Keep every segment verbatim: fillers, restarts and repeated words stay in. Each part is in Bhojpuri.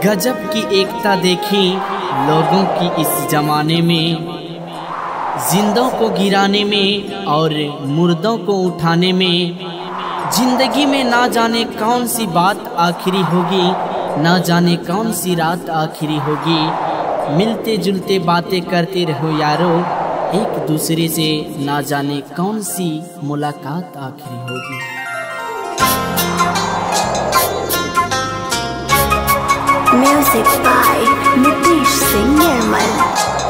गजब की एकता देखी लोगों की इस जमाने में, जिंदों को गिराने में और मुर्दों को उठाने में। जिंदगी में ना जाने कौन सी बात आखिरी होगी, ना जाने कौन सी रात आखिरी होगी। मिलते जुलते बातें करते रहो यारो, एक दूसरे से ना जाने कौन सी मुलाकात आखिरी होगी। Music by Nitish Singh Nirmal।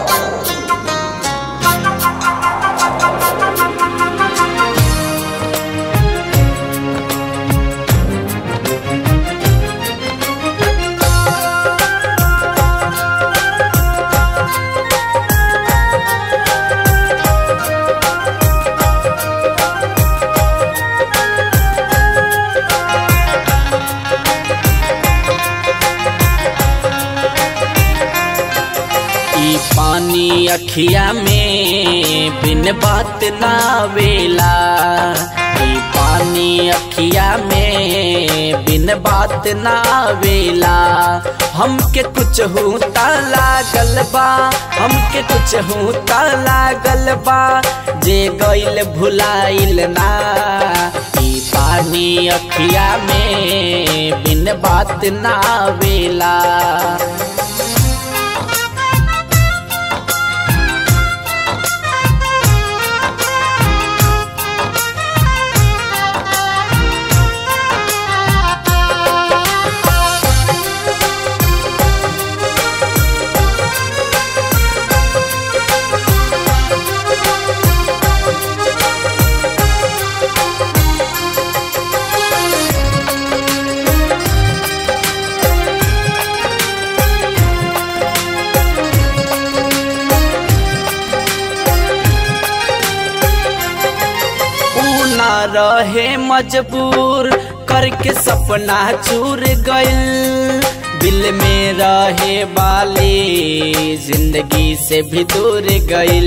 पानी अखिया में बिन बात ना वेला, ई पानी अखिया में बिन बात ना वेला। हमके कुछ होता लागल बा, हमके कुछ होता लागल बा, जे गइल भुलाइल ना। ई पानी अखिया में बिन बात ना वेला। रहे मजबूर करके सपना चूर गइल, दिल में रहे वाली जिंदगी से भी दूर गइल।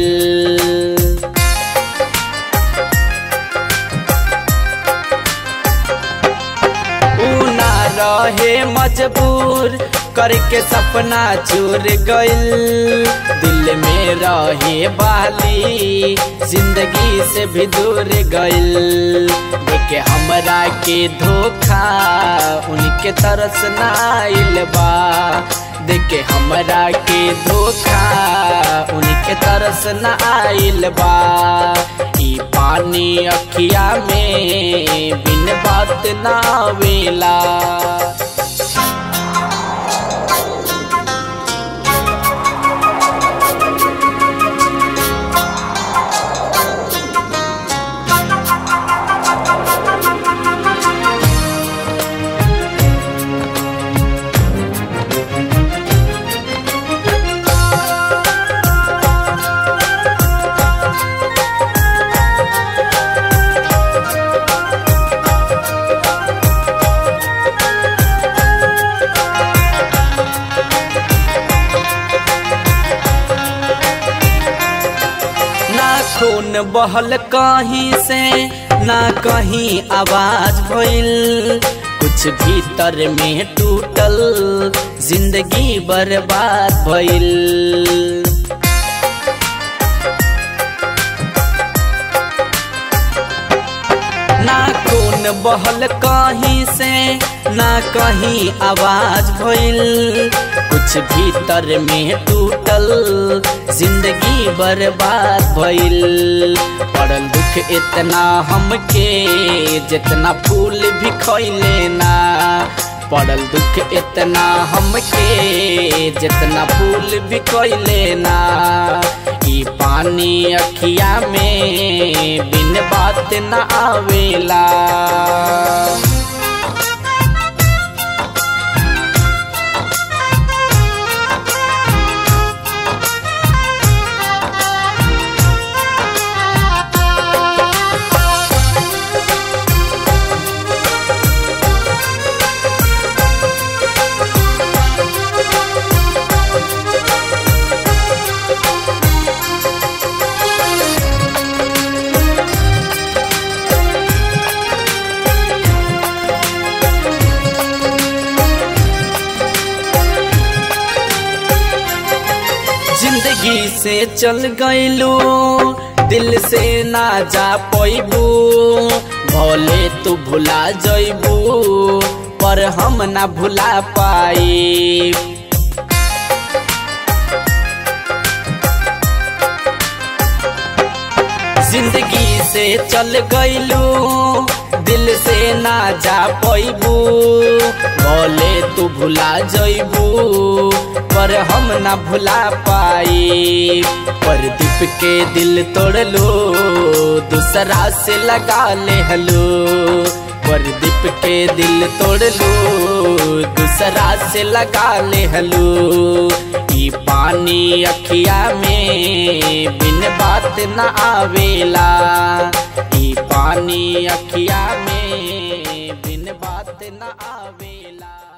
ऊ ना रहे मजबूर करके सपना चूर गइल, दिल में रहे वाली जिंदगी से भी दूर गइल। देखे हमरा के धोखा उनके तरस ना आइल बा, देखे हमरा के धोखा उनके तरस ना आइल बा। ई पानी अखिया में बिन बात ना वेला। खून बहल कहीं से ना कहीं आवाज भइल, कुछ भीतर में टूटल जिंदगी बर्बाद भइल। ना खून बहल कहीं से ना कहीं आवाज भइल, कुछ भीतर में टूटल जिंदगी बर्बाद भइल। पड़ल दुख इतना हमके जितना फूल भी खइले ना, पड़ल दुख इतना हमके जितना फूल भी खइले ना। ई पानी अखिया में बिन बात ना आवेला। जिंदगी से चल गइलू दिल से ना जा पैबू भले तू भुला जइबू पर हम ना भुला पाई। जिंदगी से चल गइलू दिल से ना जा पैबू भले तू भुला जइबू पर हम ना भुला पाई। प्रदीप के दिल तोड़लो दूसरा से लगा ले हलो प्रदीप के दिल तोड़लो दूसरा से लगा ले हलो। ई पानी अखिया में बिन बात न आवेला ई पानी अखिया में बिन बात न आवेला।